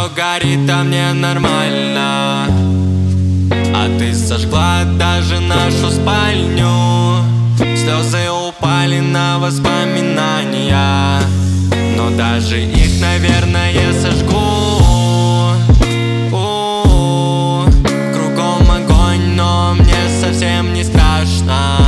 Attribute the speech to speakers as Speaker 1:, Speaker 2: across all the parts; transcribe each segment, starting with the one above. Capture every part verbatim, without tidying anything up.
Speaker 1: все горит, а мне нормально. А ты сожгла даже нашу спальню. Слезы упали на воспоминания, но даже их, наверное, сожгу. У-у-у. Кругом огонь, но мне совсем не страшно.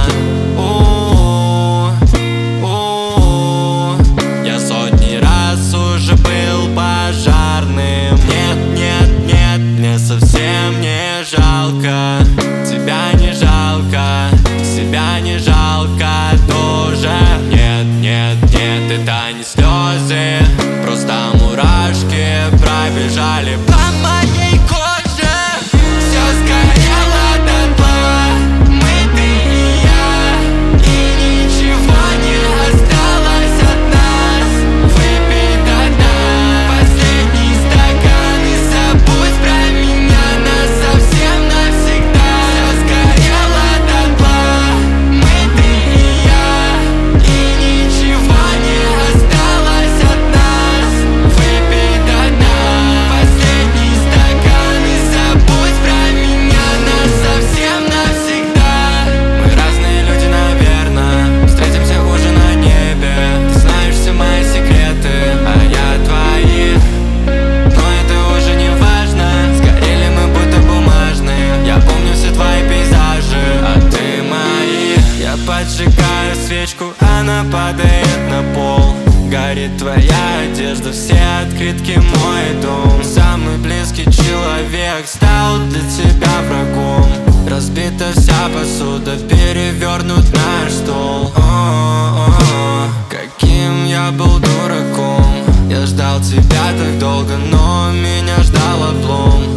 Speaker 1: У-у-у. Я сотни раз уже был пожарным. Нет, нет, нет, мне совсем не жалко. Тебя не жалко, себя не жалко тоже. Нет, нет, нет, это не слезы, просто мурашки пробежали по моей коже. Все сгорело дотла, мы, ты и я, и ничего не осталось от нас. Выпей до дна последний стакан и забудь про меня насовсем, навсегда. Все сгорело дотла, мы, ты и я, и ничего не осталось от нас. Выпей до дна последний стакан и забудь про меня насовсем, навсегда. Мы разные люди, наверное, встретимся хуже на небе. Ты знаешь все мои секреты, а я твои. Но это уже не важно, сгорели мы будто бумажные. Я помню все твои пейзажи, а ты мои. Я поджигаю свечку, она падает на пол. Горит твоя одежда, все открытки, мой дом. Самый близкий человек стал для тебя врагом. Разбита вся посуда, перевернут наш стол. О-о-о, каким я был дураком. Я ждал тебя так долго, но меня ждал облом.